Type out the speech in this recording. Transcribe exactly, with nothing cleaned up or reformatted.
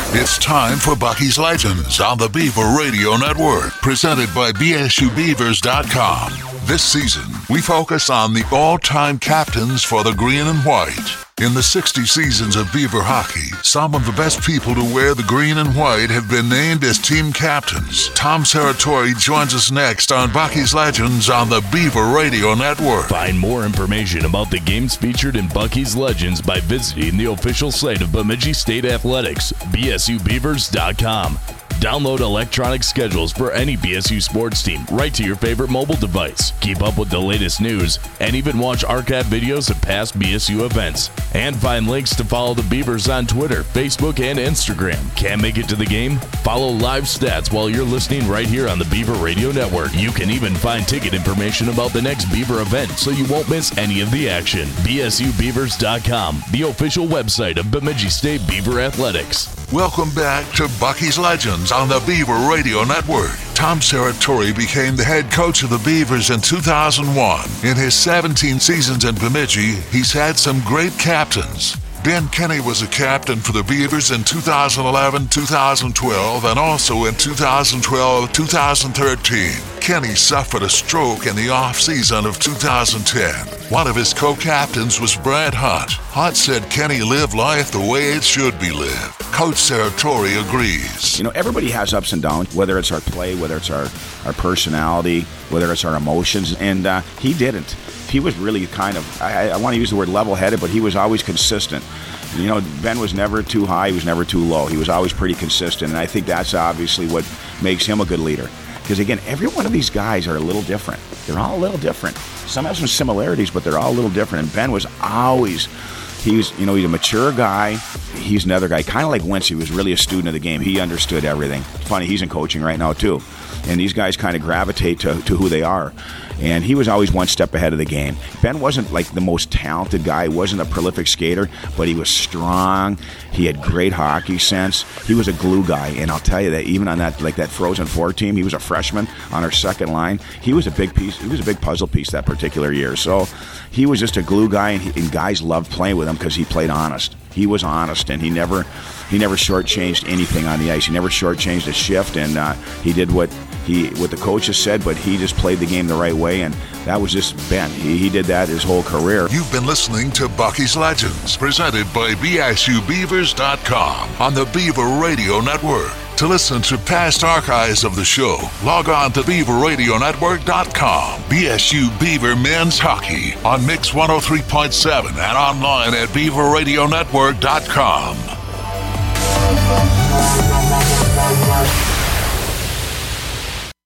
It's time for Bucky's Legends on the Beaver Radio Network, presented by B S U Beavers dot com. This season, we focus on the all-time captains for the green and white. In the sixty seasons of Beaver hockey, some of the best people to wear the green and white have been named as team captains. Tom Serratore joins us next on Bucky's Legends on the Beaver Radio Network. Find more information about the games featured in Bucky's Legends by visiting the official site of Bemidji State Athletics, B S U Beavers dot com. Download electronic schedules for any B S U sports team right to your favorite mobile device. Keep up with the latest news and even watch archive videos of past B S U events. And find links to follow the Beavers on Twitter, Facebook, and Instagram. Can't make it to the game? Follow live stats while you're listening right here on the Beaver Radio Network. You can even find ticket information about the next Beaver event so you won't miss any of the action. B S U Beavers dot com, the official website of Bemidji State Beaver Athletics. Welcome back to Bucky's Legends on the Beaver Radio Network. Tom Serratore became the head coach of the Beavers in two thousand one. In his seventeen seasons in Bemidji, he's had some great captains. Ben Kenny was a captain for the Beavers in two thousand eleven, two thousand twelve, and also in two thousand twelve, two thousand thirteen. Kenny suffered a stroke in the off-season of two thousand ten. One of his co-captains was Brad Hunt. Hunt said Kenny lived life the way it should be lived. Coach Serratore agrees. You know, everybody has ups and downs, whether it's our play, whether it's our, our personality, whether it's our emotions, and uh, he didn't. He was really kind of, I, I want to use the word level-headed, but he was always consistent. You know, Ben was never too high, he was never too low. He was always pretty consistent, and I think that's obviously what makes him a good leader. Because again, every one of these guys are a little different. They're all a little different. Some have some similarities, but they're all a little different. And Ben was always, he was, you know, he's a mature guy. He's another guy, kind of like Wentz. He was really a student of the game. He understood everything. It's funny, he's in coaching right now too. And these guys kind of gravitate to, to who they are. And he was always one step ahead of the game. Ben wasn't like the most talented guy. He wasn't a prolific skater, but he was strong. He had great hockey sense. He was a glue guy. And I'll tell you that even on that like that Frozen Four team, he was a freshman on our second line. He was a big piece. He was a big puzzle piece that particular year. So he was just a glue guy, and, he, and guys loved playing with him because he played honest. He was honest, and he never he never shortchanged anything on the ice. He never shortchanged a shift, and uh, he did what he what the coaches said, but he just played the game the right way, and that was just Ben. He, he did that his whole career. You've been listening to Bucky's Legends, presented by B S U Beavers dot com on the Beaver Radio Network. To listen to past archives of the show, log on to Beaver Radio Network dot com. B S U Beaver Men's Hockey on Mix one oh three point seven and online at Beaver Radio Network dot com.